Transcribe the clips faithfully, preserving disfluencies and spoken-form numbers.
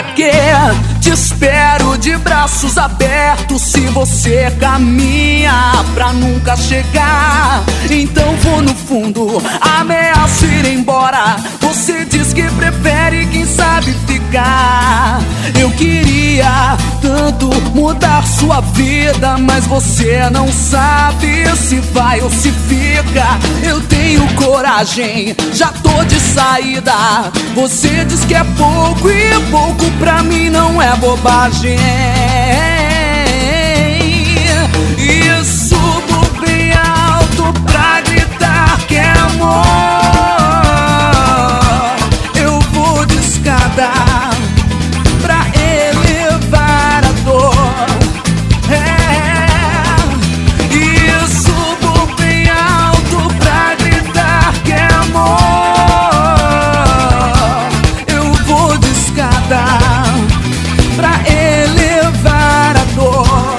Pra quê? Te espero de braços abertos se você caminha pra nunca chegar. Então vou no fundo, ameaço ir embora. Você diz que prefere, quem sabe, ficar. Eu queria tanto mudar sua vida, mas você não sabe se vai ou se fica. Eu tenho coragem, já tô de saída. Você diz que é pouco e pouco pra mim não é bobagem. E subo bem alto pra gritar que é amor. Eu vou de escada pra elevar a dor. É. E subo bem alto pra gritar que é amor. Eu vou de escada pra elevar a dor.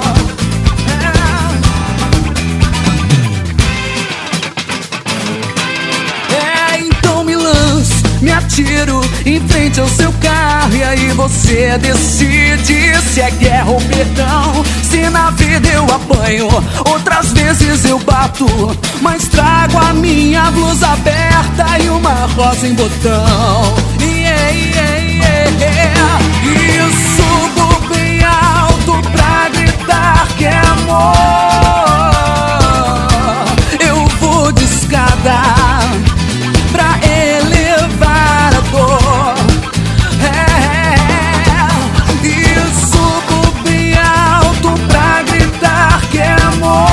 É. É, então me lanço, me atiro em frente ao seu carro, e aí você decide se é guerra ou perdão. Se na vida eu apanho, outras vezes eu bato, mas trago a minha blusa aberta e uma rosa em botão. Yeah, yeah, yeah, yeah. E subo bem alto pra gritar que é amor. Eu vou de escada pra elevar a dor. É. E subo bem alto pra gritar que é amor.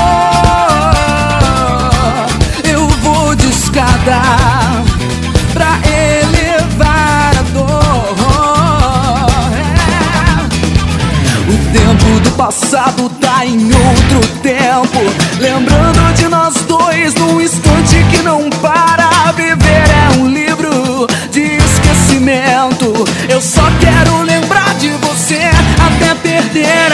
Eu vou de escada pra elevar a dor. É. O tempo do passado tá em outro tempo, lembrando de nós dois num instante que não para. Viver é um livro de esquecimento. Eu só quero lembrar de você até perder